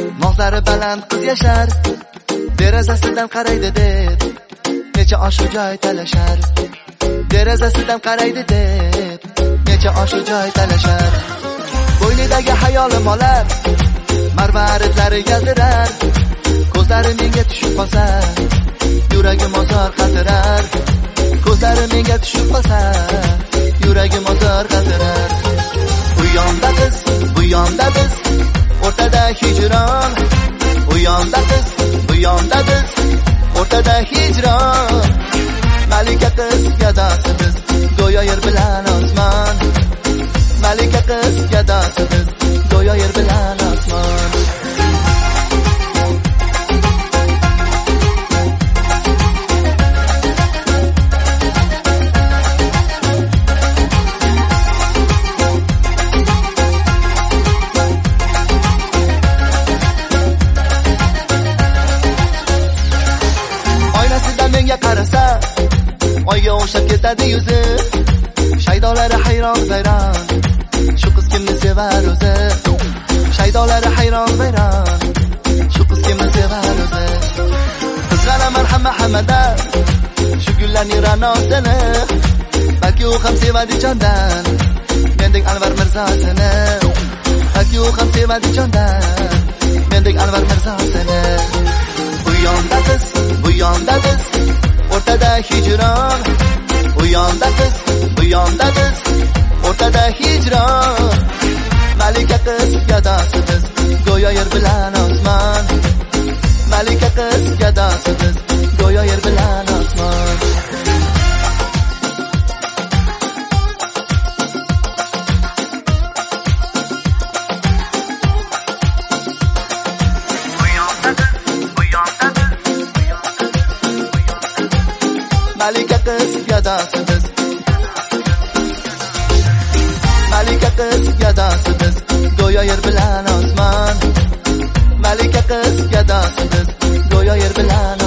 Mag'zari baland qiz yashar, derazasidan qaraydi deb necha oshu joy talashar. Derazasidan qaraydi deb necha oshu joy talashar. Bo'ynidagi hayolim olar, marvaritlari galdirar. Ko'zlari menga tushib qolsa, yuragim ozor qaltirar. Ko'zlari menga tushib qolsa, yuragim ozor qaltirar. Bu yonda biz, bu yonda biz, o'rtada hijron. Bu yonda biz, bu yonda biz, o'rtada hijron. Malika qiz gadosi biz, go'yo yer bilan osmon. Malika qiz gadosi biz, go'yo yer bilan osmon. Menga qarasa, oyga o'xshab ketadi yuzi. Shaydolari hayron bayron, shu qiz kimni sevar o'zi. Shaydolari hayron bayron, shu qiz kimni sevar o'zi. Qizg'anaman hamma-hammada, shu gullarning ra'nosini. Balki u ham sevadi jondan, mendek Anvar Mirzosini. Balki u ham sevadi jondan, mendek Anvar Mirzosini. Bu yonda biz, bu yonda biz, o'rtada hijron. Bu yonda biz, bu yonda biz, o'rtada hijron. Malika qiz gadosi biz, go'yo yer bilan osmon. Malika qiz gadosi biz, go'yo yer bilan osmon. Malika qiz gadosi biz, Malika qiz gadosi biz, go'yo yer bilan osmon. Malika qiz gadosi biz, go'yo yer bilan